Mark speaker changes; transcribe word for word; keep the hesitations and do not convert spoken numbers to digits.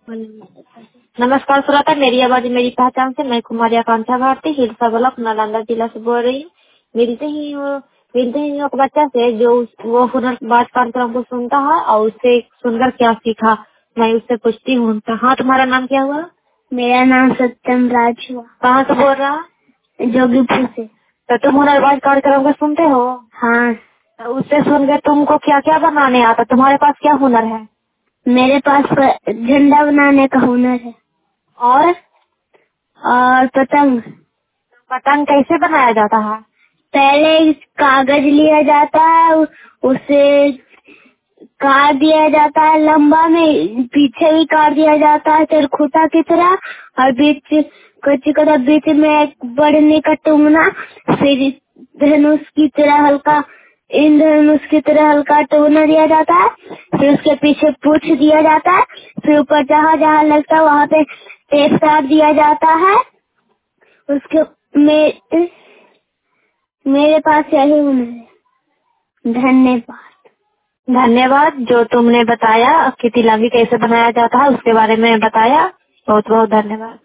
Speaker 1: नमस्कार श्रोता, मेरी आवाज मेरी पहचान से मैं कुमारी आकांक्षा भारती हिलसा ब्लॉक नालंदा जिला से बोल रही हूँ। मिलते ही वो मिलते ही एक बच्चा से जो उस- वो हुनरबाज कार्यक्रम को सुनता है और उससे सुनकर क्या सीखा, मैं उससे पूछती हूँ। तो हाँ, तुम्हारा नाम क्या हुआ?
Speaker 2: मेरा नाम सत्यम राज हुआ।
Speaker 1: कहाँ से बोल रहा?
Speaker 2: जोगीपुर से।
Speaker 1: तो तुम हुनरबाज कार्यक्रम को सुनते हो?
Speaker 2: हाँ,
Speaker 1: तो उससे सुनकर तुमको क्या क्या बनाने आता? तुम्हारे पास क्या हुनर है?
Speaker 2: मेरे पास प- झंडा बनाने का हुनर है
Speaker 1: और
Speaker 2: और पतंग।
Speaker 1: पतंग कैसे बनाया जाता है?
Speaker 2: पहले कागज लिया जाता है, उ- उसे काट दिया जाता है, लंबा में पीछे भी काट दिया जाता है चरखुटा की तरह, और बीच कच्ची कदा बीच में एक बढ़ने का टूंगना, फिर धनुष की तरह हल्का इन धनुष की तरह हल्का टूंगना दिया जाता है, फिर उसके पीछे पूछ दिया जाता है, फिर ऊपर जहाँ जहाँ लगता है वहाँ पे टेप काट दिया जाता है। उसके मे, मेरे पास यही हुनर है। धन्यवाद।
Speaker 1: धन्यवाद। जो तुमने बताया कि तिलंगी कैसे बनाया जाता है उसके बारे में बताया, बहुत बहुत धन्यवाद।